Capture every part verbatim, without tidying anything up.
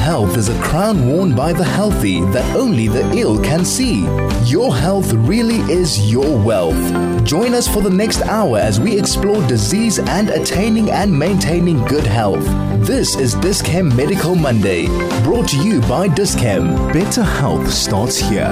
health is a crown worn by the healthy that only the ill can see. Your health really is your wealth. Join us for the next hour as we explore disease and attaining and maintaining good health. This is Dis-Chem Medical Monday, brought to you by Dis-Chem. Better health starts here.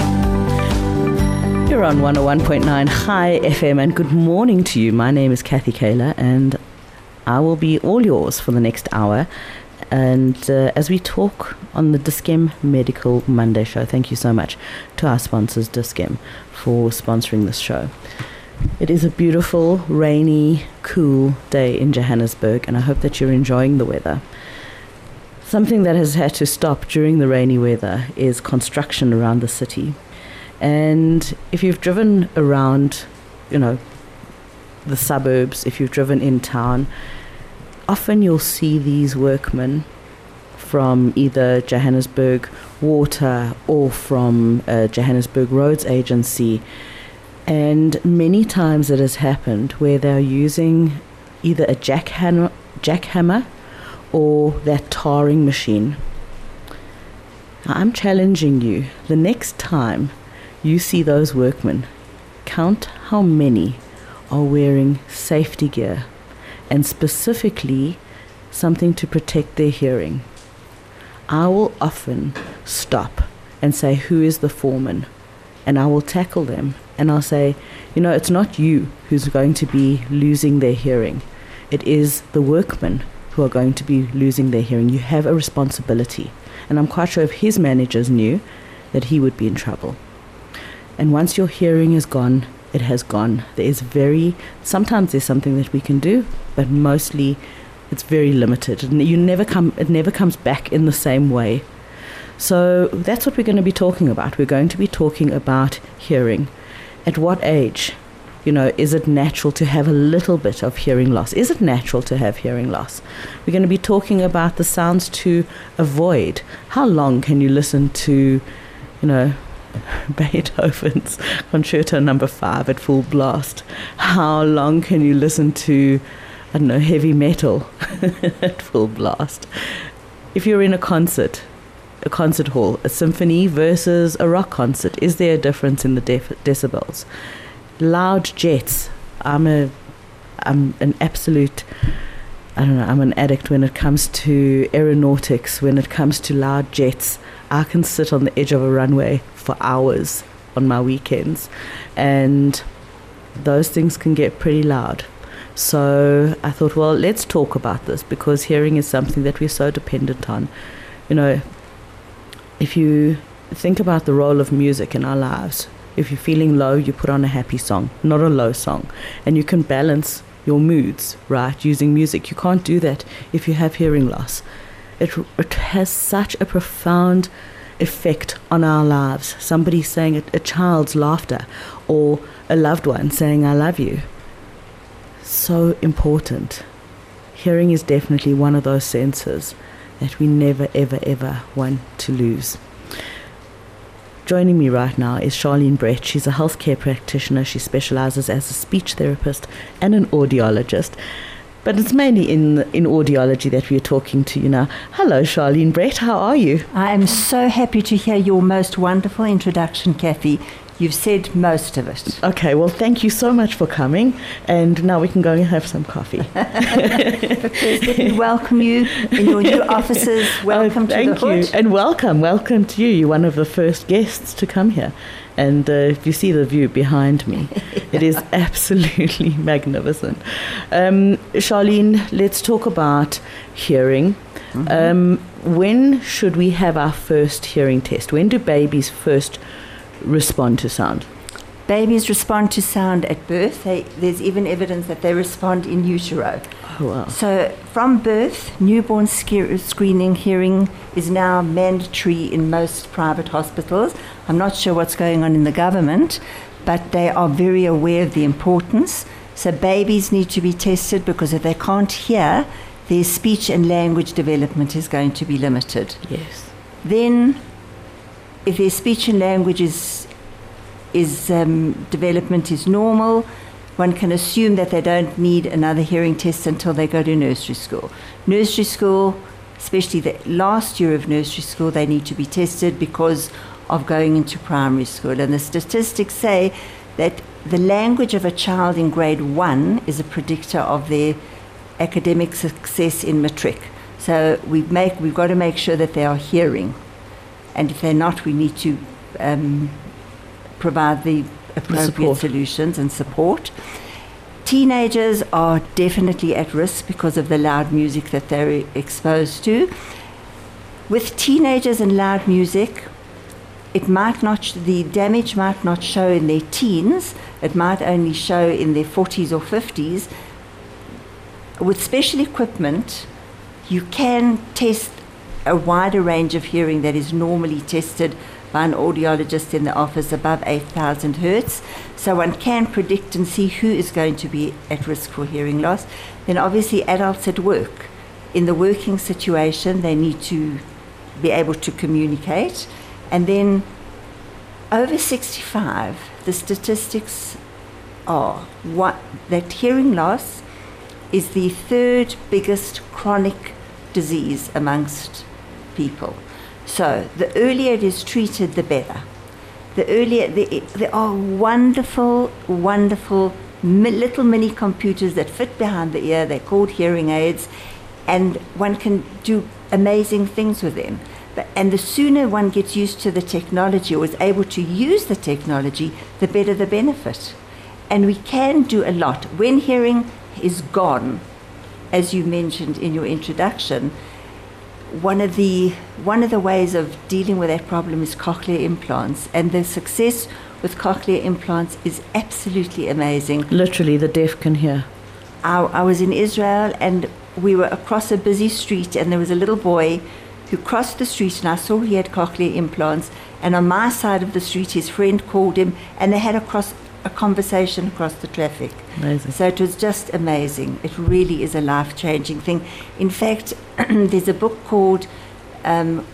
You're on one oh one point nine High F M, and good morning to you. My name is Kathy Kaler, and I will be all yours for the next hour. And uh, as we talk on the Dis-Chem Medical Monday show, thank you so much to our sponsors, Dis-Chem, for sponsoring this show. It is a beautiful, rainy, cool day in Johannesburg, and I hope that you're enjoying the weather. Something that has had to stop during the rainy weather is construction around the city. And if you've driven around, you know, the suburbs, if you've driven in town, often you'll see these workmen from either Johannesburg Water or from uh, Johannesburg Roads Agency. And many times it has happened where they're using either a jackhammer, jackhammer or that tarring machine. Now, I'm challenging you, the next time you see those workmen, count how many are wearing safety gear, and specifically something to protect their hearing. I will often stop and say, who is the foreman? And I will tackle them and I'll say, you know, it's not you who's going to be losing their hearing. It is the workmen who are going to be losing their hearing. You have a responsibility. And I'm quite sure if his managers knew that he would be in trouble. And once your hearing is gone, it has gone. There is very, sometimes there's something that we can do, but mostly it's very limited. And you never come, it never comes back in the same way. So that's what we're going to be talking about. We're going to be talking about hearing. At what age, you know, is it natural to have a little bit of hearing loss? Is it natural to have hearing loss? We're going to be talking about the sounds to avoid. How long can you listen to, you know, Beethoven's Concerto Number Five at full blast? How long can you listen to, I don't know, heavy metal at full blast? If you're in a concert, a concert hall, a symphony versus a rock concert, is there a difference in the def- decibels? Loud jets. I'm a, I'm an absolute, I don't know, I'm an addict when it comes to aeronautics, when it comes to loud jets. I can sit on the edge of a runway for hours on my weekends, and those things can get pretty loud. So I thought, well, let's talk about this, because hearing is something that we're so dependent on. You know, if you think about the role of music in our lives, if you're feeling low, you put on a happy song, not a low song, and you can balance your moods, right, using music. You can't do that if you have hearing loss. It, it has such a profound effect on our lives. Somebody saying a, a child's laughter, or a loved one saying, I love you. So important. Hearing is definitely one of those senses that we never, ever, ever want to lose. Joining me right now is Charlene Brett. She's a healthcare practitioner. She specializes as a speech therapist and an audiologist. But it's mainly in in audiology that we're talking to you now. Hello, Charlene Brett. How are you? I am so happy to hear your most wonderful introduction, Kathy. You've said most of it. Okay, well, thank you so much for coming. And now we can go and have some coffee. First, let me welcome you in your new offices. Welcome oh, to the hood. Thank you. And welcome. Welcome to you. You're one of the first guests to come here. And uh, if you see the view behind me, it is absolutely magnificent. Um, Charlene, let's talk about hearing. Mm-hmm. Um, when should we have our first hearing test? When do babies first respond to sound? Babies respond to sound at birth. They, there's even evidence that they respond in utero. Oh, wow. So from birth, newborn sc- screening hearing is now mandatory in most private hospitals. I'm not sure what's going on in the government, but they are very aware of the importance. So babies need to be tested, because if they can't hear, their speech and language development is going to be limited. Yes. Then, if their speech and language is, is um, development is normal, one can assume that they don't need another hearing test until they go to nursery school. Nursery school, especially the last year of nursery school, they need to be tested because of going into primary school. And the statistics say that the language of a child in grade one is a predictor of their academic success in matric. So we make, we've got to make sure that they are hearing. And if they're not, we need to um, provide the appropriate solutions and support. Teenagers are definitely at risk because of the loud music that they're exposed to. With teenagers and loud music, it might not, sh- the damage might not show in their teens, it might only show in their forties or fifties. With special equipment, you can test a wider range of hearing that is normally tested by an audiologist in the office above eight thousand hertz. So one can predict and see who is going to be at risk for hearing loss. Then obviously adults at work. In the working situation, they need to be able to communicate. And then over sixty-five, the statistics are what, that hearing loss is the third biggest chronic disease amongst people. So the earlier it is treated, the better. The earlier, the, there are wonderful, wonderful mi- little mini computers that fit behind the ear. They're called hearing aids, and one can do amazing things with them. But, and the sooner one gets used to the technology or is able to use the technology, the better the benefit. And we can do a lot. When hearing is gone, as you mentioned in your introduction, one of the one of the ways of dealing with that problem is cochlear implants, and the success with cochlear implants is absolutely amazing. Literally, the deaf can hear. I, I was in Israel, and we were across a busy street, and there was a little boy who crossed the street, and I saw he had cochlear implants, and on my side of the street his friend called him, and they had a, cross, a conversation across the traffic. Amazing. So it was just amazing. It really is a life-changing thing. In fact, there's a book called um,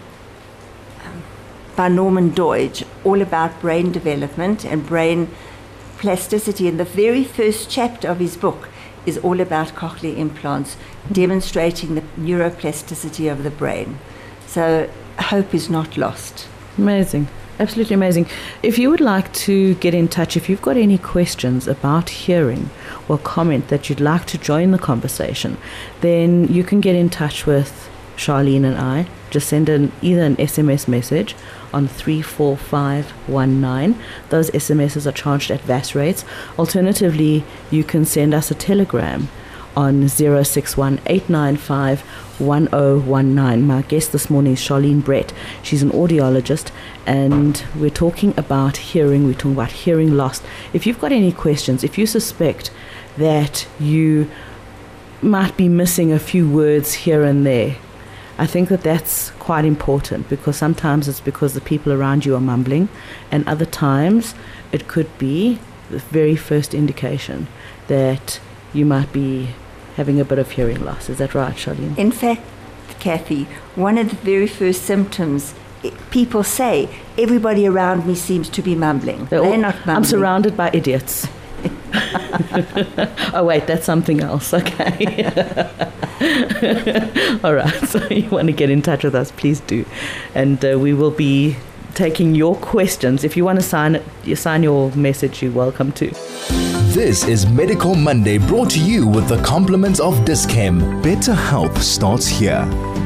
by Norman Deutsch, all about brain development and brain plasticity, and the very first chapter of his book is all about cochlear implants, demonstrating the neuroplasticity of the brain. So hope is not lost. Amazing. Absolutely amazing. If you would like to get in touch, if you've got any questions about hearing or comment that you'd like to join the conversation, then you can get in touch with Charlene and I. Just send an, either an S M S message on three four five one nine. Those S M Ses are charged at V A S rates. Alternatively, you can send us a telegram on zero six one eight nine five one zero one nine. My guest this morning is Charlene Brett. She's an audiologist, and we're talking about hearing. We're talking about hearing loss. If you've got any questions, if you suspect that you might be missing a few words here and there, I think that that's quite important, because sometimes it's because the people around you are mumbling, and other times it could be the very first indication that you might be having a bit of hearing loss. Is that right, Charlene? In fact, Kathy, one of the very first symptoms, I- people say, everybody around me seems to be mumbling. They're They're all- not mumbling. I'm surrounded by idiots. Oh wait, that's something else. Okay. All right. So you want to get in touch with us, please do, and uh, we will be taking your questions. If you want to sign it, you sign your message, you're welcome to. This is Medical Monday, brought to you with the compliments of Dis-Chem. Better health starts here.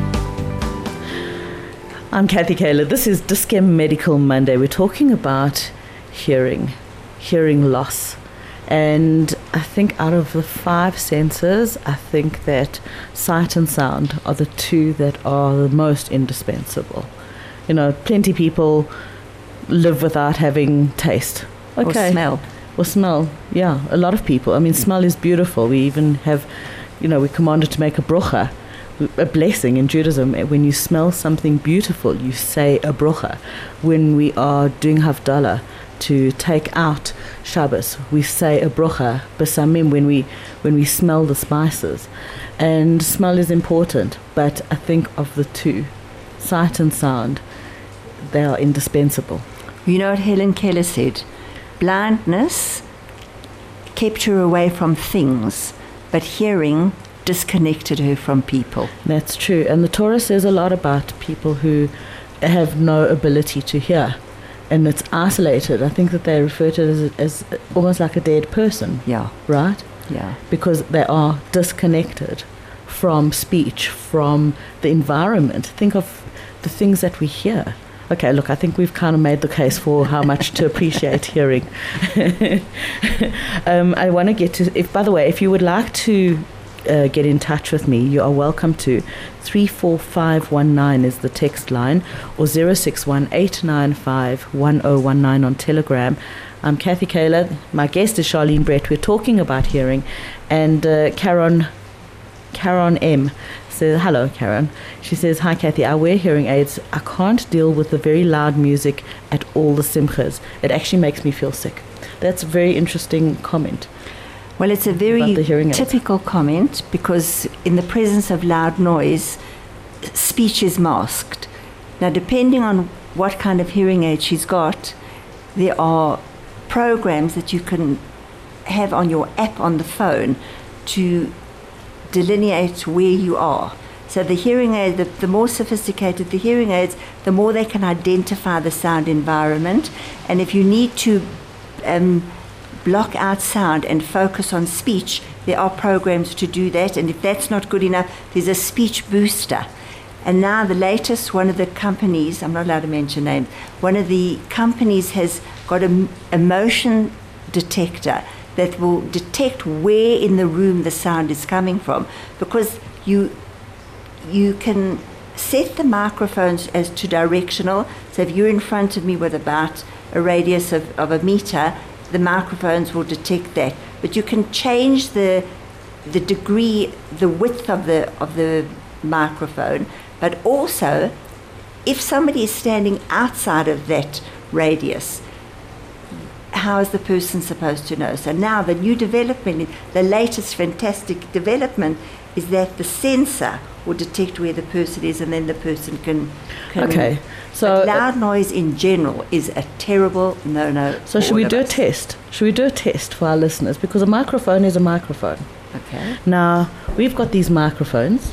I'm Kathy Kaler. This is Dis-Chem Medical Monday. We're talking about hearing, hearing loss. And I think out of the five senses, I think that sight and sound are the two that are the most indispensable. You know, plenty of people live without having taste. Okay. Or smell. Or smell, yeah. A lot of people. I mean, smell is beautiful. We even have, you know, we're commanded to make a brocha, a blessing in Judaism. When you smell something beautiful, you say a brocha. When we are doing Havdalah, to take out Shabbos, we say a brocha, besamim, when we when we smell the spices. And smell is important, but I think of the two, sight and sound, they are indispensable. You know what Helen Keller said? Blindness kept her away from things, but hearing disconnected her from people. That's true. And the Torah says a lot about people who have no ability to hear. And it's isolated. I think that they refer to it as, as almost like a dead person. Yeah. Right? Yeah. Because they are disconnected from speech, from the environment. Think of the things that we hear. Okay, look, I think we've kind of made the case for how much to appreciate hearing. um, I want to get to, if, by the way, if you would like to uh, get in touch with me, you are welcome to. three four five one nine is the text line, or zero six one eight nine five one zero one nine on Telegram. I'm Kathy Kaler. My guest is Charlene Brett. We're talking about hearing. And uh, Karen, Karen M. says, hello, Karen. She says, hi, Kathy. I wear hearing aids. I can't deal with the very loud music at all the simchas. It actually makes me feel sick. That's a very interesting comment. Well, it's a very typical comment because in the presence of loud noise, speech is masked. Now, depending on what kind of hearing aid she's got, there are programs that you can have on your app on the phone to delineate where you are. So the hearing aid, the, the more sophisticated the hearing aids, the more they can identify the sound environment. And if you need to um, block out sound and focus on speech, there are programs to do that. And if that's not good enough, there's a speech booster. And now the latest, one of the companies, I'm not allowed to mention names, one of the companies has got a, a motion detector that will detect where in the room the sound is coming from, because you you can set the microphones as to directional. So if you're in front of me with about a radius of, of a meter, the microphones will detect that. But you can change the the degree, the width of the of the microphone, but also if somebody is standing outside of that radius, how is the person supposed to know? So now the new development, the latest fantastic development, is that the sensor will detect where the person is, and then the person can. can okay, so but loud noise in general is a terrible no-no. So should we do a test? Should we do a test for our listeners? Because a microphone is a microphone. Okay. Now we've got these microphones.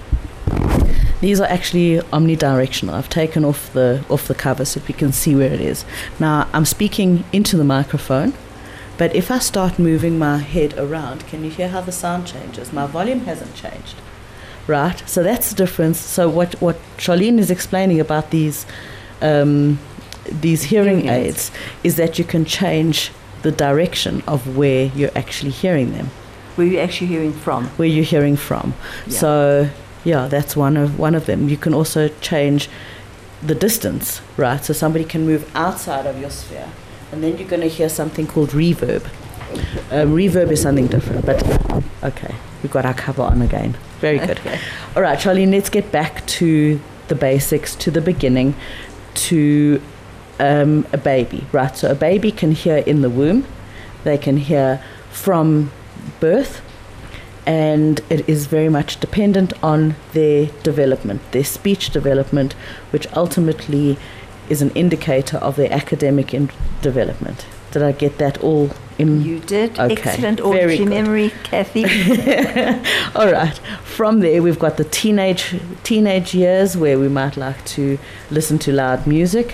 These are actually omnidirectional. I've taken off the off the cover so we can see where it is. Now I'm speaking into the microphone, but if I start moving my head around, can you hear how the sound changes? My volume hasn't changed, right? So that's the difference. So what, what Charlene is explaining about these um, these hearing aids is that you can change the direction of where you're actually hearing them. Where you're actually hearing from. Where you're hearing from. Yeah. So. Yeah, that's one of one of them. You can also change the distance, right? So somebody can move outside of your sphere, and then you're going to hear something called reverb. Um, reverb is something different, but okay, we've got our cover on again. Very good. Okay. All right, Charlene, let's get back to the basics, to the beginning, to um, a baby, right? So a baby can hear in the womb. They can hear from birth. And it is very much dependent on their development, their speech development, which ultimately is an indicator of their academic in- development. Did I get that all in? You did. Okay. Excellent auditory memory, Kathy. All right. From there, we've got the teenage teenage years where we might like to listen to loud music.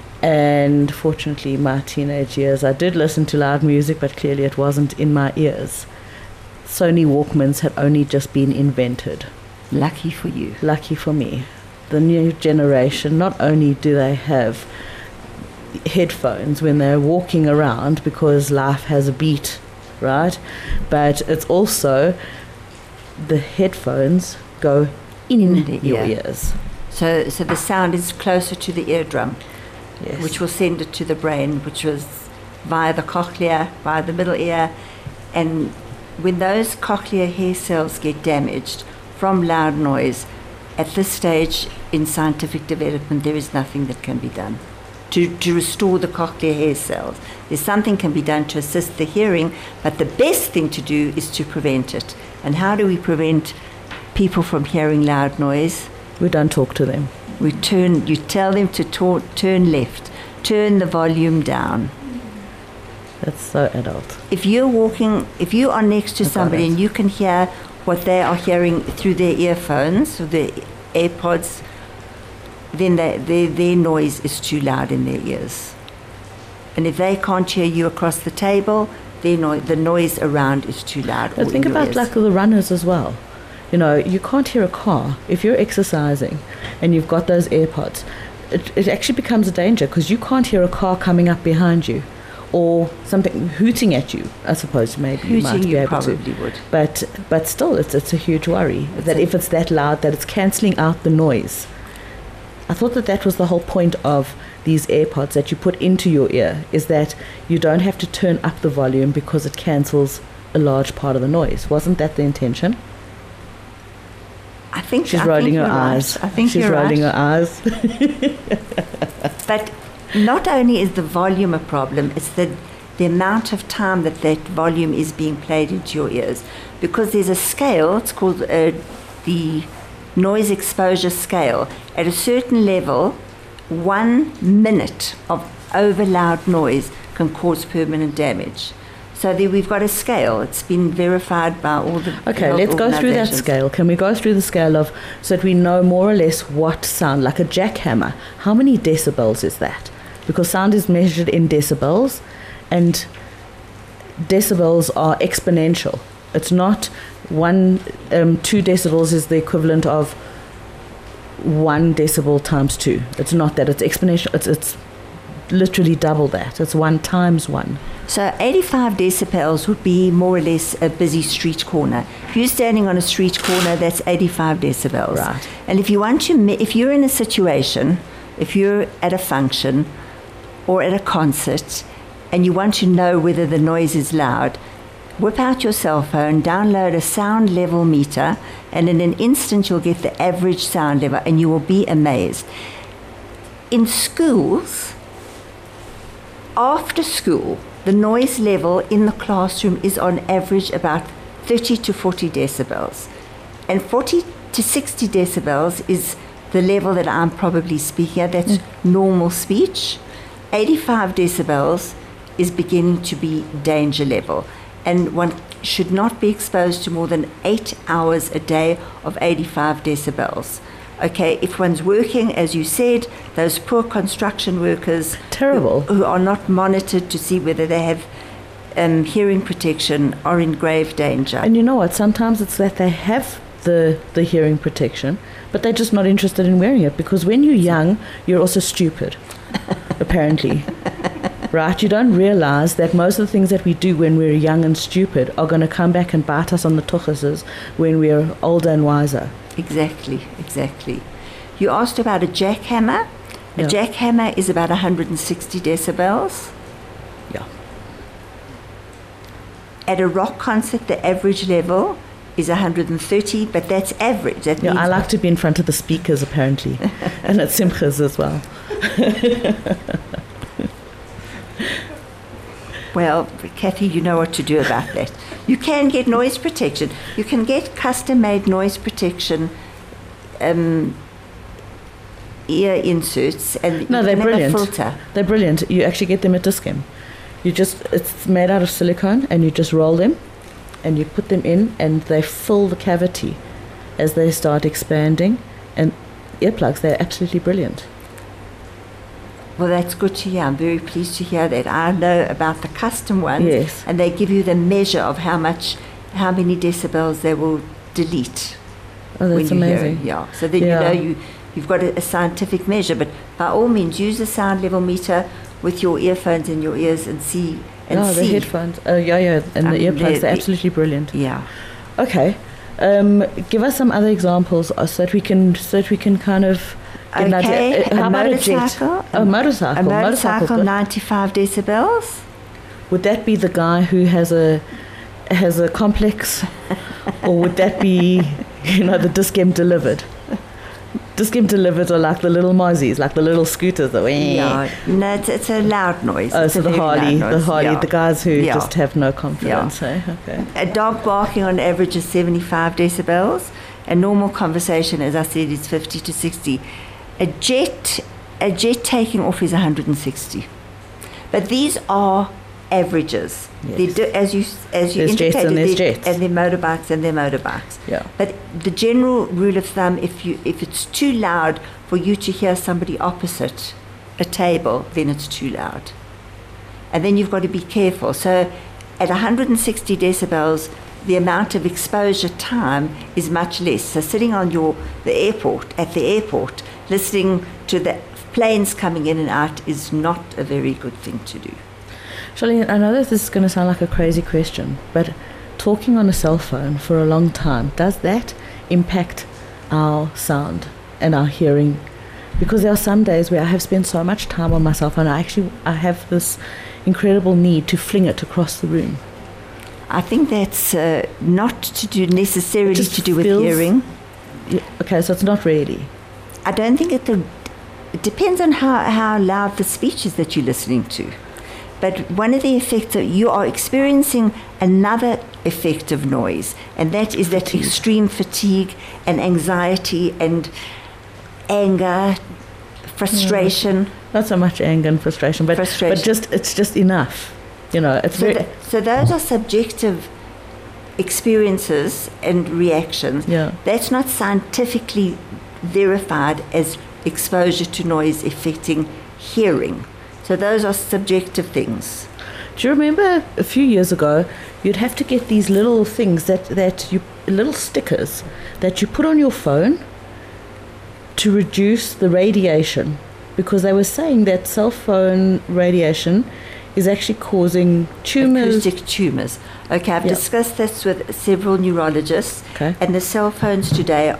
And fortunately, my teenage years, I did listen to loud music, but clearly it wasn't in my ears. Sony Walkmans had only just been invented. Lucky for you. Lucky for me. The new generation, not only do they have headphones when they're walking around because life has a beat, right? But it's also the headphones go in, in the your ear. ears. So, so the sound is closer to the eardrum, yes. which will send it to the brain, which was via the cochlea, via the middle ear, and when those cochlear hair cells get damaged from loud noise, at this stage in scientific development, there is nothing that can be done to, to restore the cochlear hair cells. There's something can be done to assist the hearing, but the best thing to do is to prevent it. And how do we prevent people from hearing loud noise? We don't talk to them. We turn. You tell them to ta- turn left, turn the volume down. That's so adult. If you're walking, if you are next to somebody and you can hear what they are hearing through their earphones or their AirPods, then they, their, their noise is too loud in their ears. And if they can't hear you across the table, their no- the noise around is too loud. But think about ears. like the runners as well. You know, you can't hear a car. If you're exercising and you've got those AirPods, it, it actually becomes a danger because you can't hear a car coming up behind you or something hooting at you. I suppose maybe Hooting you might be you able probably to. would. But, but still, it's, it's a huge worry It's that a- if it's that loud, that it's cancelling out the noise. I thought that that was the whole point of these AirPods that you put into your ear, is that you don't have to turn up the volume because it cancels a large part of the noise. Wasn't that the intention? I think She's I rolling think her you're right. eyes. I think She's you're rolling right. her eyes. But not only is the volume a problem, it's the the amount of time that that volume is being played into your ears. Because there's a scale, it's called uh, the noise exposure scale. At a certain level, one minute of over loud noise can cause permanent damage. So there we've got a scale. It's been verified by all the Okay, health let's go through that organizations. scale. Can we go through the scale of, so that we know more or less what sound, like a jackhammer, how many decibels is that? Because sound is measured in decibels, and decibels are exponential. It's not one, um, two decibels is the equivalent of one decibel times two. It's not that, it's exponential, it's, it's literally double that. It's one times one. So eighty-five decibels would be more or less a busy street corner. If you're standing on a street corner, that's eighty-five decibels. Right. And if you want to, me- if you're in a situation, if you're at a function or at a concert, and you want to know whether the noise is loud, whip out your cell phone, download a sound level meter, and in an instant you'll get the average sound level, and you will be amazed. In schools, after school, the noise level in the classroom is on average about thirty to forty decibels. And forty to sixty decibels is the level that I'm probably speaking at. That's mm. normal speech. eighty-five decibels is beginning to be danger level. And one should not be exposed to more than eight hours a day of eighty-five decibels. Okay, if one's working, as you said, those poor construction workers Terrible. Who, who are not monitored to see whether they have um, hearing protection are in grave danger. And you know what? Sometimes it's that they have the, the hearing protection, but they're just not interested in wearing it, because when you're young, you're also stupid, apparently. Right? You don't realize that most of the things that we do when we're young and stupid are going to come back and bite us on the tuchuses when we're older and wiser. Exactly, exactly. You asked about a jackhammer. A Yeah. jackhammer is about one hundred sixty decibels. Yeah. At a rock concert, the average level is one hundred thirty, but that's average. That Yeah, means I like to be in front of the speakers, apparently, and at Simchas as well. Well, Kathy, you know what to do about that. You can get noise protection. You can get custom-made noise protection um, ear inserts, and No, you they're can brilliant. have a filter. They're brilliant. You actually get them at Discam. You just, it's made out of silicone, and you just roll them, and you put them in, and they fill the cavity as they start expanding. And earplugs, they're absolutely brilliant. Well, that's good to hear. I'm very pleased to hear that. I know about the custom ones, Yes. and they give you the measure of how much, how many decibels they will delete. Oh, when that's you hear amazing. it. Yeah, so then Yeah. you know you, you've got a, a scientific measure. But by all means, use a sound level meter with your earphones in your ears and see and Oh, the see. headphones. Oh, yeah, yeah. And Um, the earplugs, the- they're the- absolutely brilliant. Yeah. Okay. Um, give us some other examples uh, so that we can, so that we can kind of get an Okay, idea. Uh, How a about motorcycle. a jet? Oh, motorcycle. A motorcycle, good. ninety-five decibels. Would that be the guy who has a has a complex, or would that be, you know, the Discam delivered? Discam delivered are like the little mozzies, like the little scooters. That Yeah, no, it's, it's a loud noise. Oh, It's so a the very Harley, loud the noise. Harley, Yeah. the guys who Yeah. just have no confidence. Eh? Okay. A dog barking on average is seventy-five decibels. A normal conversation, as I said, is fifty to sixty. A jet, a jet taking off is one hundred sixty. But these are averages. Yes. They do, as you as you There's jets indicated, and there's there- jets. and their motorbikes and their motorbikes. Yeah. But the general rule of thumb, if you if it's too loud for you to hear somebody opposite a table, then it's too loud. And then you've got to be careful. So at one hundred sixty decibels, the amount of exposure time is much less. So sitting on your the airport, at the airport, listening to the planes coming in and out is not a very good thing to do. Charlene, I know that this is going to sound like a crazy question, but talking on a cell phone for a long time, does that impact our sound and our hearing? Because there are some days where I have spent so much time on my cell phone, I actually I have this incredible need to fling it across the room. I think that's uh, not to do necessarily just to do with feels- hearing. Yeah, okay, so it's not really. I don't think it, it depends on how, how loud the speech is that you're listening to. But one of the effects that you are experiencing another effect of noise, and that is that Fatigue. extreme fatigue and anxiety and anger, frustration. Not so much anger and frustration, but Frustration. but just it's just enough. You know, it's So, very th- so those are subjective experiences and reactions. yeah. That's not scientifically verified as exposure to noise affecting hearing. So those are subjective things. Do you remember a few years ago, you'd have to get these little things that, that you, little stickers that you put on your phone to reduce the radiation, because they were saying that cell phone radiation is actually causing tumors. Acoustic tumours. Okay, I've Yeah. discussed this with several neurologists, Okay. and the cell phones today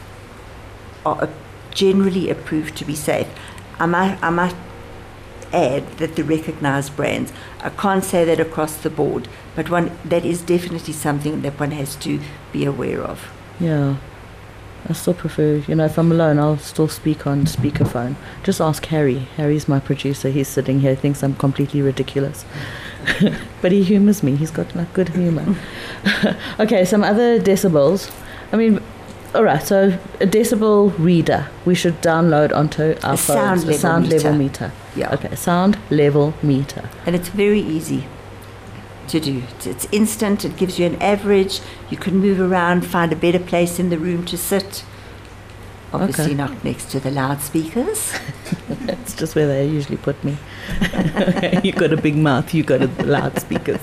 are generally approved to be safe. I might, I might add that the recognised brands, I can't say that across the board, but one that is definitely something that one has to be aware of. Yeah. I still prefer, you know, if I'm alone, I'll still speak on speakerphone. Just ask Harry. Harry's my producer. He's sitting here, thinks I'm completely ridiculous. But he humours me. He's got like good humour. Okay, some other decibels. I mean, all right, so a decibel reader we should download onto our A phones. sound a level sound meter. level meter. Yeah. Okay, sound level meter. And it's very easy to do. It's, it's instant, it gives you an average, you can move around, find a better place in the room to sit. Obviously Okay. not next to the loudspeakers. That's just where they usually put me. You got a big mouth, you got a loudspeakers.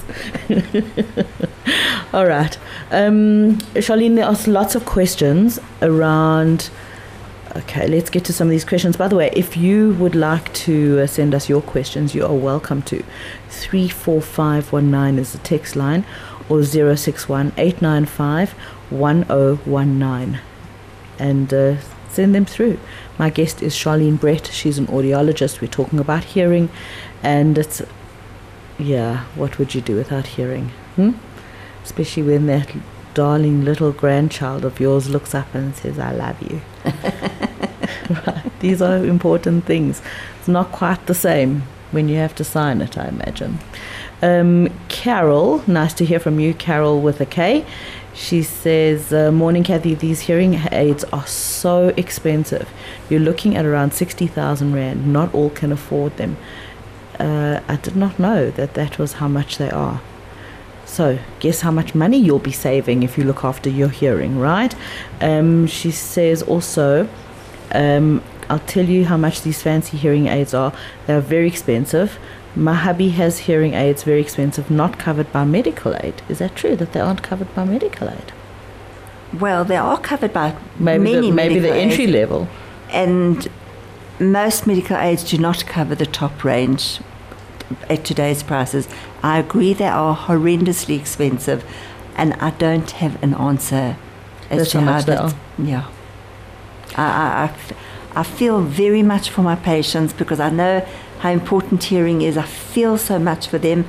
All right. Um, Charlene, there are lots of questions around. Okay, let's get to some of these questions. By the way, if you would like to uh, send us your questions, you are welcome to. three four five one nine is the text line, or zero six one eight nine five one zero one nine. And uh, send them through. My guest is Charlene Brett. She's an audiologist. We're talking about hearing, and it's, yeah, what would you do without hearing? Hmm? Especially when that darling little grandchild of yours looks up and says, I love you. Right. These are important things. It's not quite the same when you have to sign it, I imagine. Um, Carol, nice to hear from you, Carol with a K. She says, uh, morning Kathy, these hearing aids are so expensive. You're looking at around sixty thousand rand. Not all can afford them. Uh, I did not know that that was how much they are. So guess how much money you'll be saving if you look after your hearing, right? Um, she says also, um, I'll tell you how much these fancy hearing aids are. They're very expensive. My hubby has hearing aids, very expensive, not covered by medical aid. Is that true, that they aren't covered by medical aid? Well, they are covered by Maybe many the, maybe the medical entry aids, level. and most medical aids do not cover the top range at today's prices. I agree they are horrendously expensive, and I don't have an answer as That's to how how much they that. are. Yeah, I, I, I, I feel very much for my patients because I know how important hearing is. I feel so much for them,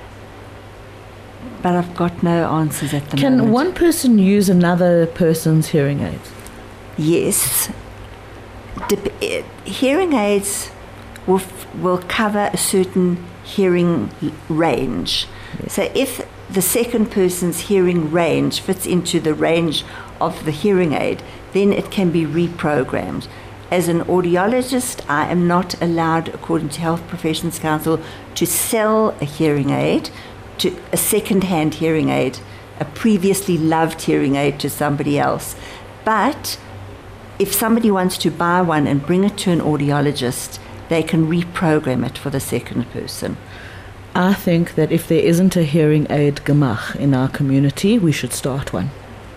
but I've got no answers at the Can moment. one person use another person's hearing aids? Yes. Dep- eh, hearing aids will, f- will cover a certain hearing l- range. Yes. So if the second person's hearing range fits into the range of the hearing aid, then it can be reprogrammed. as an audiologist, I am not allowed, according to Health Professions Council, to sell a hearing aid, to a second-hand hearing aid, a previously loved hearing aid to somebody else. But if somebody wants to buy one and bring it to an audiologist, they can reprogram it for the second person. I think that if there isn't a hearing aid gemach in our community, we should start one.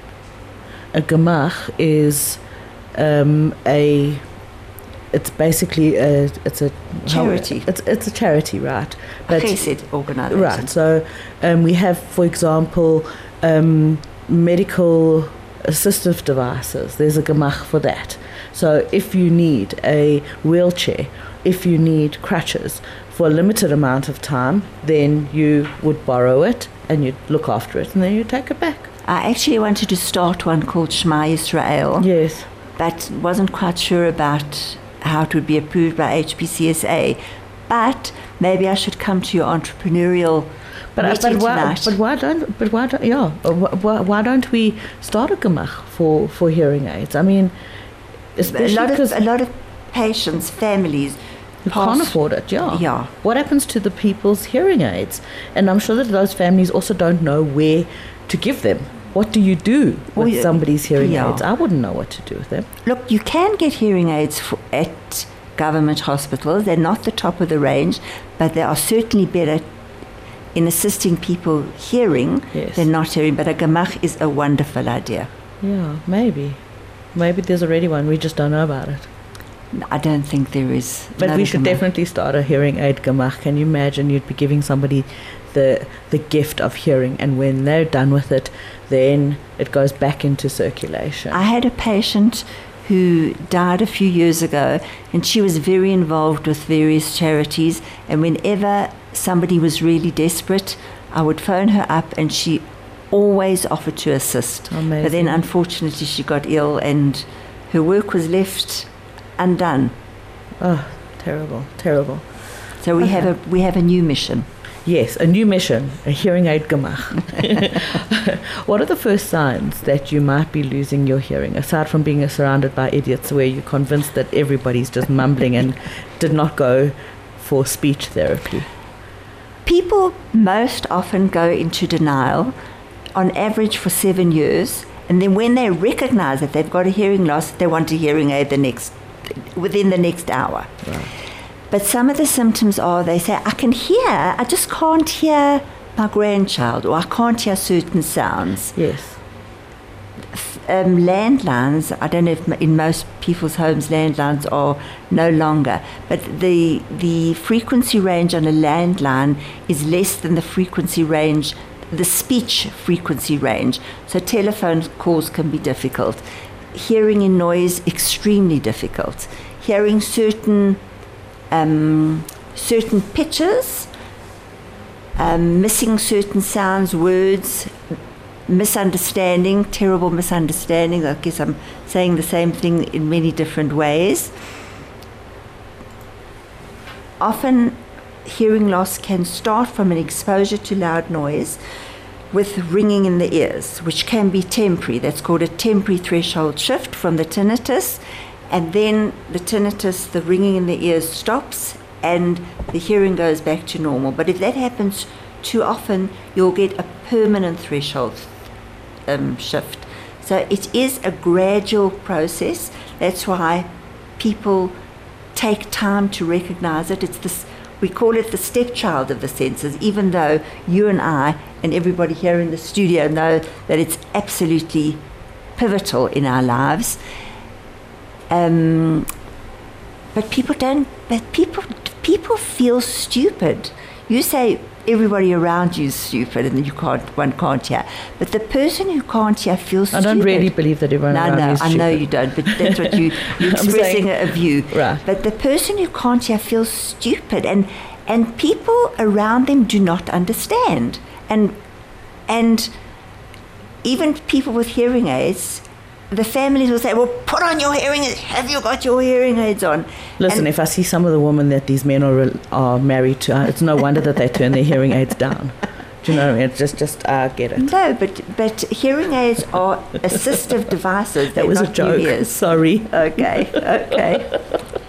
A gemach is um, a, it's basically a, it's a charity. How, it's it's a charity, right? But, a chesed organization. Right. So um, we have, for example, um, medical assistive devices. There's a gemach for that. So if you need a wheelchair, if you need crutches for a limited amount of time, then you would borrow it and you'd look after it and then you take it back. I actually wanted to start one called Shema Yisrael. Yes. But wasn't quite sure about how it would be approved by H P C S A. But maybe I should come to your entrepreneurial But, uh, meeting but why? tonight. But why don't? But why don't? Yeah. Why, why don't we start a gemach for, for hearing aids? I mean, especially a lot because of a lot of patients, families who pass- can't afford it. Yeah. Yeah. What happens to the people's hearing aids? And I'm sure that those families also don't know where to give them. What do you do with Well, yeah, somebody's hearing yeah. aids? I wouldn't know what to do with them. Look, you can get hearing aids for, at government hospitals. They're not the top of the range, but they are certainly better in assisting people hearing Yes. than not hearing. But a gemach is a wonderful idea. Yeah, maybe. Maybe there's already one. We just don't know about it. I don't think there is. But not we a should gemach. definitely start a hearing aid gemach. Can you imagine you'd be giving somebody the the gift of hearing, and when they're done with it, then it goes back into circulation. I had a patient who died a few years ago, and she was very involved with various charities, and whenever somebody was really desperate, I would phone her up and she always offered to assist. Amazing. But then unfortunately she got ill and her work was left undone. Oh, terrible, terrible. So we Okay. have a we have a new mission. Yes, a new mission, a hearing aid gemach. What are the first signs that you might be losing your hearing, aside from being surrounded by idiots where you're convinced that everybody's just mumbling and did not go for speech therapy? People most often go into denial, on average for seven years, and then when they recognize that they've got a hearing loss, they want a hearing aid the next, within the next hour. Right. But some of the symptoms are, they say, I can hear, I just can't hear my grandchild, or I can't hear certain sounds. Yes. Um, landlines, I don't know if in most people's homes landlines are no longer, but the the frequency range on a landline is less than the frequency range, the speech frequency range. So telephone calls can be difficult. Hearing in noise, extremely difficult. Hearing certain um, certain pitches, um, missing certain sounds, words, misunderstanding, terrible misunderstanding. I guess I'm saying the same thing in many different ways. Often hearing loss can start from an exposure to loud noise with ringing in the ears, which can be temporary. That's called a temporary threshold shift from the tinnitus, and then the tinnitus, the ringing in the ears stops and the hearing goes back to normal. But if that happens too often, you'll get a permanent threshold um, shift. So it is a gradual process. That's why people take time to recognize it. It's this, we call it the stepchild of the senses, even though you and I and everybody here in the studio know that it's absolutely pivotal in our lives. Um, but people don't, but people, people feel stupid. You say everybody around you is stupid and you can't, one can't hear. But the person who can't hear feels I stupid. don't really believe that everyone No, around no, me is I stupid. know you don't, but that's what you, you're I'm expressing saying- a view. Right. But the person who can't hear feels stupid, and and people around them do not understand. And and even people with hearing aids, the families will say, well, put on your hearing aids. Have you got your hearing aids on? Listen, And- if I see some of the women that these men are, are married to, uh, it's no wonder that they turn their hearing aids down. Do Do you know what I mean? It's just, just I uh, get it. No, but but hearing aids are assistive devices. That They're was a not joke. ears. Sorry. Okay, okay.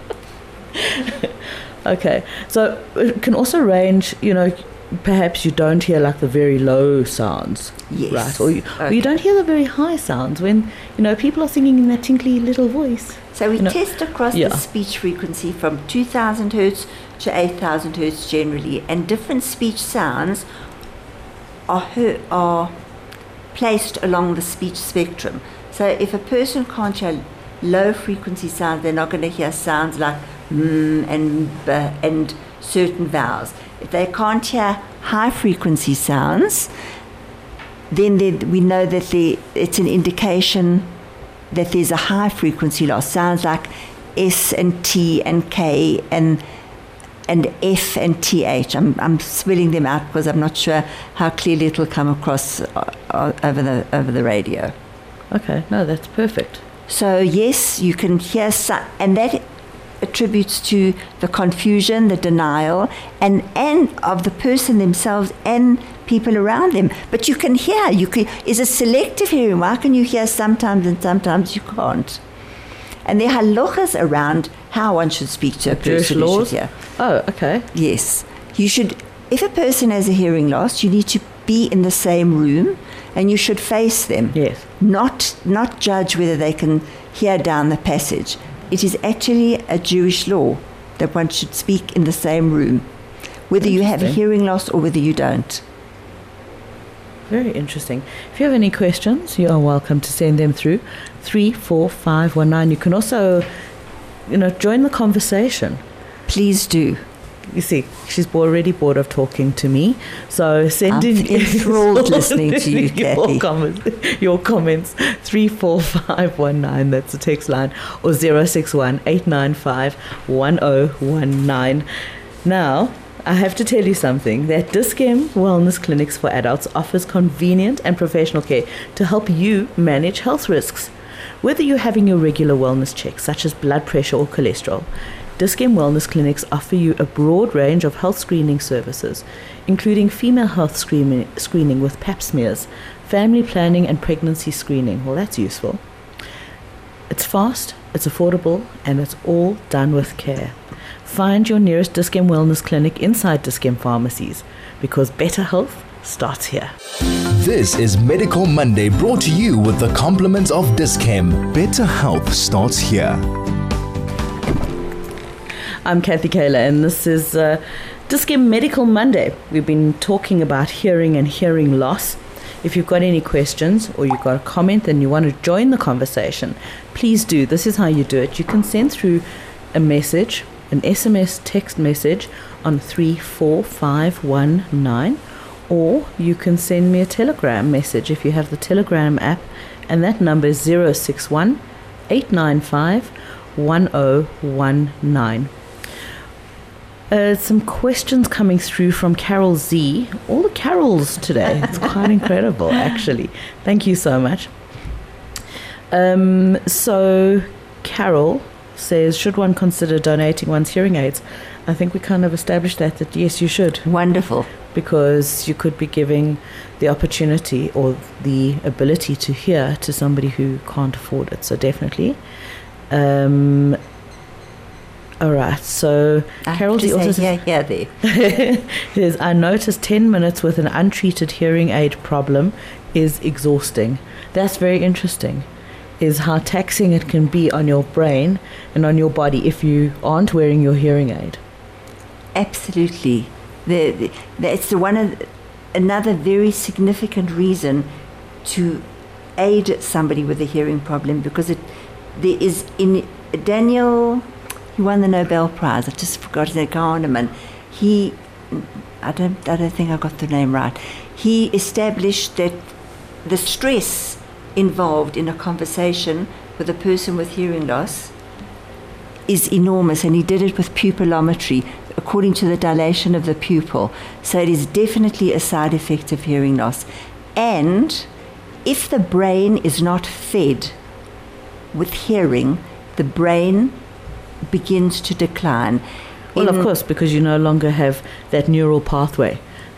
Okay. So it can also range, you know, perhaps you don't hear like the very low sounds. Yes. Right. Or you, okay. or you don't hear the very high sounds when, you know, people are singing in that tinkly little voice. So we you know, test across yeah. the speech frequency from two thousand hertz to eight thousand hertz generally, and different speech sounds are her- are placed along the speech spectrum. So if a person can't hear low frequency sounds, they're not going to hear sounds like mm and b and certain vowels. If they can't hear high frequency sounds, then they, we know that they, it's an indication that there's a high frequency loss. Sounds like S and T and K and and F and T H. I'm, I'm spelling them out because I'm not sure how clearly it will come across uh, uh, over the over the radio. Okay, no, that's perfect. So yes, you can hear some, and that attributes to the confusion, the denial, and and of the person themselves and people around them. But you can hear. You can, is a selective hearing. Why can you hear sometimes and sometimes you can't? And there are halachas around how one should speak to a Jewish person who laws? should hear. Oh, okay. Yes. You should, if a person has a hearing loss, you need to be in the same room and you should face them. Yes. Not, not judge whether they can hear down the passage. It is actually a Jewish law that one should speak in the same room, whether you have a hearing loss or whether you don't. Very interesting. If you have any questions, you are welcome to send them through three four five one nine. You can also, you know, join the conversation. Please do. You see, she's already bored of talking to me, so send I'm in enthralled listening to you, your Kathy. comments, your comments three four five one nine. That's the text line, or zero six one eight nine five one zero one nine. Now, I have to tell you something, that Dis-Chem Wellness Clinics for Adults offers convenient and professional care to help you manage health risks. Whether you're having your regular wellness checks, such as blood pressure or cholesterol, Dis-Chem Wellness Clinics offer you a broad range of health screening services, including female health screening, screening with pap smears, family planning and pregnancy screening. Well, that's useful. It's fast, it's affordable, and it's all done with care. Find your nearest Dis-Chem Wellness Clinic inside Dis-Chem pharmacies, because better health starts here. This is Medical Monday, brought to you with the compliments of Dis-Chem. Better health starts here. I'm Kathy Kayla, and this is uh, Dis-Chem Medical Monday. We've been talking about hearing and hearing loss. If you've got any questions or you've got a comment and you want to join the conversation, please do. This is how you do it. You can send through a message, an S M S text message on three four five one nine, or you can send me a Telegram message if you have the Telegram app, and that number is zero six one eight nine five one zero one nine. Uh, some questions coming through from Carol Z. All the Carols today. It's quite incredible, actually. Thank you so much. Um, so, Carol says, should one consider donating one's hearing aids? I think we kind of established that, that yes, you should. Wonderful. Because you could be giving the opportunity or the ability to hear to somebody who can't afford it. So, definitely. Um, all right, so Carol Z also say, says, yeah, yeah, there. says, I noticed ten minutes with an untreated hearing aid problem is exhausting. That's very interesting, is how taxing it can be on your brain and on your body if you aren't wearing your hearing aid. Absolutely. The, the, the, it's the one of, another very significant reason to aid somebody with a hearing problem, because it there is in Daniel. He won the Nobel Prize. I just forgot his name. Kahneman. He, I don't, I don't think I got the name right. He established that the stress involved in a conversation with a person with hearing loss is enormous, and he did it with pupillometry, according to the dilation of the pupil. So it is definitely a side effect of hearing loss. And if the brain is not fed with hearing, the brain begins to decline. Well, In, of course, because you no longer have that neural pathway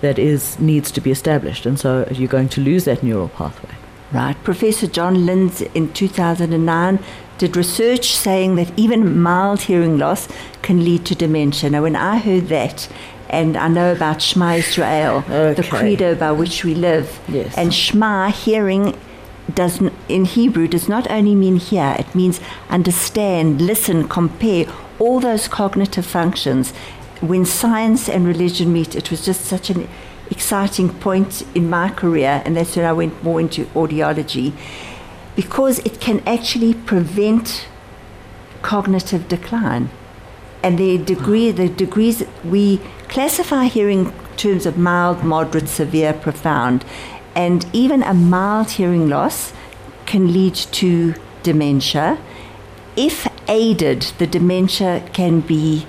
that is needs to be established, and so you're going to lose that neural pathway. Right. Professor John Linds in two thousand nine did research saying that even mild hearing loss can lead to dementia. Now, when I heard that, and I know about Shema Israel, okay. the credo by which we live, yes. and Shema, hearing, does n- in Hebrew does not only mean hear, it means understand, listen, compare, all those cognitive functions. When science and religion meet, it was just such an exciting point in my career, and that's when I went more into audiology, because it can actually prevent cognitive decline. And the degree, the degrees, we classify hearing in terms of mild, moderate, severe, profound, and even a mild hearing loss can lead to dementia. If aided, the dementia can be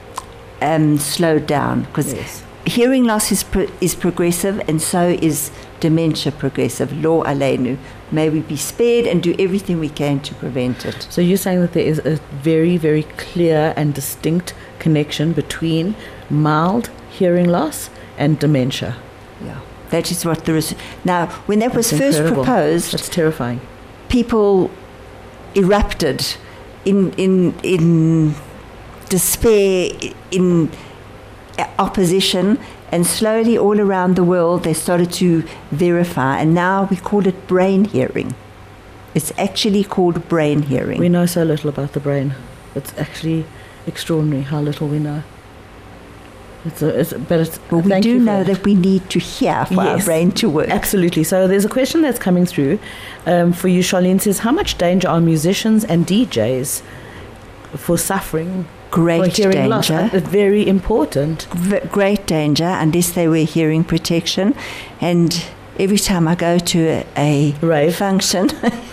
um, slowed down, because yes. hearing loss is pro- is progressive, and so is dementia progressive. Lo aleinu. May we be spared and do everything we can to prevent it. So you're saying that there is a very, very clear and distinct connection between mild hearing loss and dementia. Yeah, that is what there is. Now, when that was That's first incredible. proposed, That's terrifying. people erupted in in in despair, in opposition, and slowly all around the world they started to verify, and now we call it brain hearing. It's actually called brain hearing. We know so little about the brain. It's actually extraordinary how little we know. It's a, it's, but it's, well, we thank do you for know that. that we need to hear for our Yes. brain to work. Absolutely. So there's a question that's coming through um, for you, Charlene. Says, how much danger are musicians and D Js for suffering Great for hearing danger. loss? Uh, very important. V- great danger unless they wear hearing protection. And every time I go to a, a Rave. function,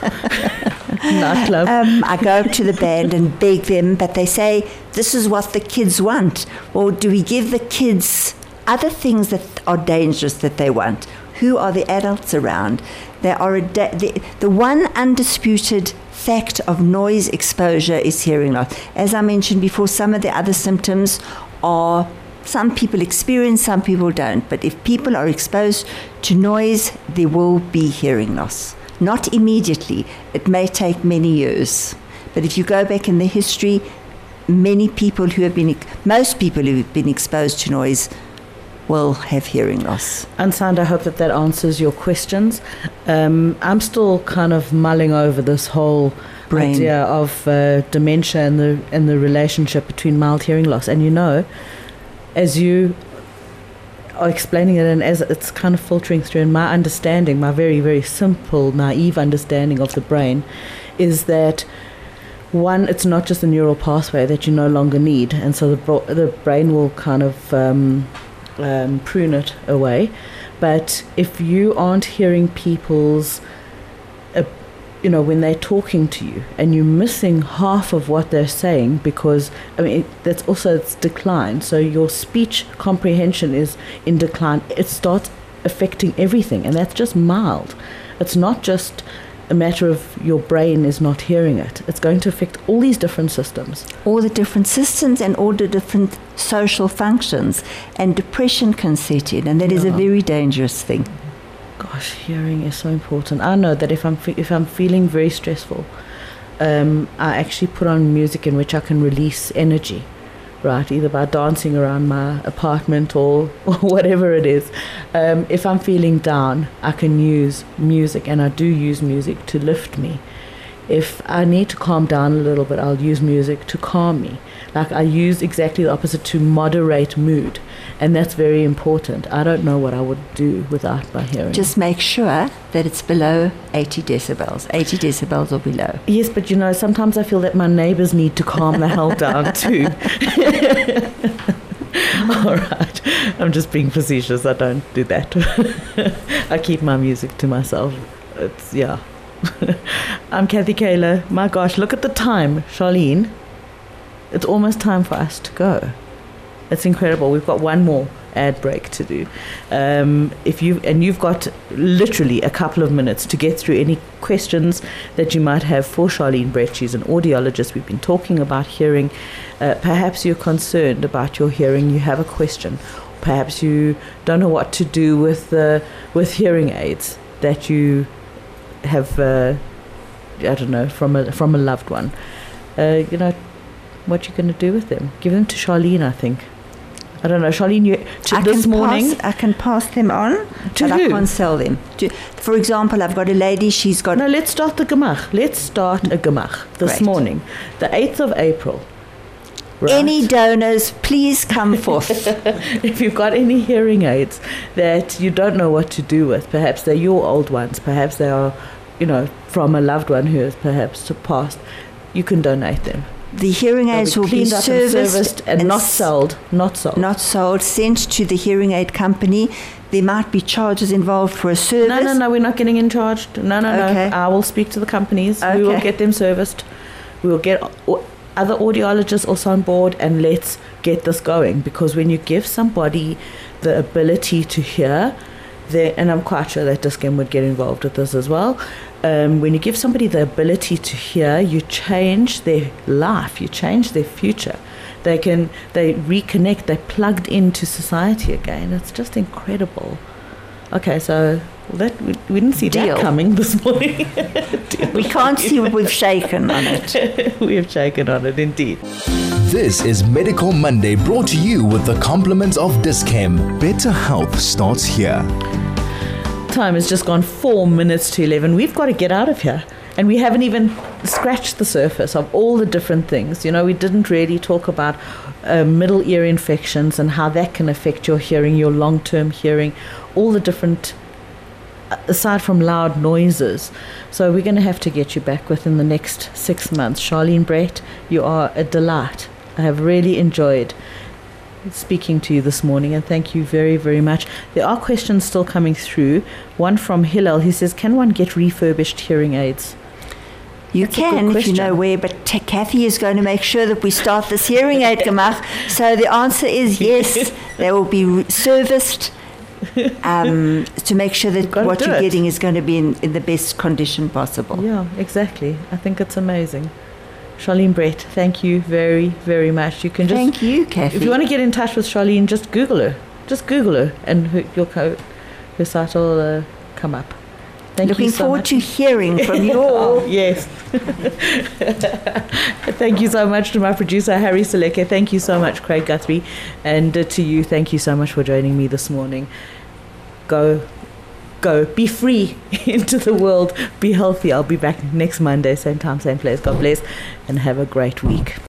Nightclub. um, I go up to the band and beg them, but they say, this is what the kids want. Or do we give the kids other things that are dangerous that they want? Who are the adults around? They are a da- the, the one undisputed fact of noise exposure is hearing loss. As I mentioned before, some of the other symptoms are, some people experience, some people don't. But if people are exposed to noise, there will be hearing loss. Not immediately. It may take many years. But if you go back in the history, many people who have been, most people who have been exposed to noise will have hearing loss. Ansand, I hope that that answers your questions. Um, I'm still kind of mulling over this whole Brain. idea of uh, dementia and the and the relationship between mild hearing loss. And you know, as you are explaining it, and as it's kind of filtering through, in my understanding, my very, very simple, naive understanding of the brain, is that one, it's not just a neural pathway that you no longer need, and so the bro- the brain will kind of um, um, prune it away. But if you aren't hearing people's, uh, you know, when they're talking to you, and you're missing half of what they're saying, because I mean it, that's also its decline. So your speech comprehension is in decline. It starts affecting everything, and that's just mild. It's not just a matter of your brain is not hearing it. It's going to affect all these different systems. All the different systems and all the different social functions. And depression can set in, and that is a Yeah. very dangerous thing. Gosh, hearing is so important. I know that if I'm fe- if I'm feeling very stressful, um, I actually put on music in which I can release energy, right? Either by dancing around my apartment or, or whatever it is. Um, if I'm feeling down, I can use music, and I do use music to lift me. If I need to calm down a little bit, I'll use music to calm me. Like I use exactly the opposite, to moderate mood, and that's very important. I don't know what I would do without my hearing. Just make sure that it's below eighty decibels. eighty decibels or below. Yes, but you know, sometimes I feel that my neighbours need to calm the hell down too. All right, I'm just being facetious. I don't do that. I keep my music to myself. It's, yeah. I'm Kathy Kaler. My gosh, look at the time, Charlene. It's almost time for us to go. It's incredible. We've got one more ad break to do. Um, if you and you've got literally a couple of minutes to get through any questions that you might have for Charlene Brett. She's an audiologist. We've been talking about hearing. Uh, perhaps you're concerned about your hearing. You have a question, perhaps you don't know what to do with uh, with hearing aids that you have, uh, I don't know, from a from a loved one. Uh, you know, what you're going to do with them? Give them to Charlene, I think. I don't know, Charlene, you, to I this can morning. Pass, I can pass them on, To but who? I can't sell them. To, for example, I've got a lady, she's got... No, let's start the gemach. Let's start a gemach this Great. morning, the eighth of April. Right? Any donors, please come forth. If you've got any hearing aids that you don't know what to do with, perhaps they're your old ones, perhaps they are, you know, from a loved one who has perhaps passed, you can donate them. The hearing They'll aids be will be cleaned up and serviced, serviced and, not s- sold. Not sold. Not sold, sent to the hearing aid company. There might be charges involved for a service. No, no, no, we're not getting in charged. No, no, Okay. no. I will speak to the companies. We will Okay. get them serviced. We will get o- other audiologists also on board, and let's get this going. Because when you give somebody the ability to hear, they, and I'm quite sure that Discam would get involved with this as well. Um, when you give somebody the ability to hear, you change their life, you change their future. They can, they reconnect, they're plugged into society again. It's just incredible. Okay, so that we, we didn't see Deal. that coming this morning. We can't see what we've shaken on it. We have shaken on it indeed. This is Medical Monday, brought to you with the compliments of Discam. Better health starts here. Time has just gone four minutes to eleven. We've got to get out of here. And we haven't even scratched the surface of all the different things. You know, we didn't really talk about uh, middle ear infections and how that can affect your hearing, your long-term hearing, all the different, aside from loud noises. So we're going to have to get you back within the next six months. Charlene Brett, you are a delight. I have really enjoyed speaking to you this morning, and thank you very, very much. There are questions still coming through. One from Hillel, he says, can one get refurbished hearing aids? You That's a good can if you question. know where, but T- Kathy is going to make sure that we start this hearing aid gemach. So the answer is yes, they will be re- serviced um, to make sure that gotta what do you're it. getting is going to be in, in the best condition possible. Yeah, exactly. I think it's amazing. Charlene Brett, thank you very, very much. You can just, Thank you, Kathy. if you want to get in touch with Charlene, just Google her. Just Google her, and her, your co- her site will uh, come up. Thank Looking you so forward much. to hearing from you Oh, all. yes. Thank you so much to my producer, Harry Seleke. Thank you so much, Craig Guthrie. And uh, to you, thank you so much for joining me this morning. Go, go, be free into the world. Be healthy. I'll be back next Monday, same time, same place. God bless, and have a great week.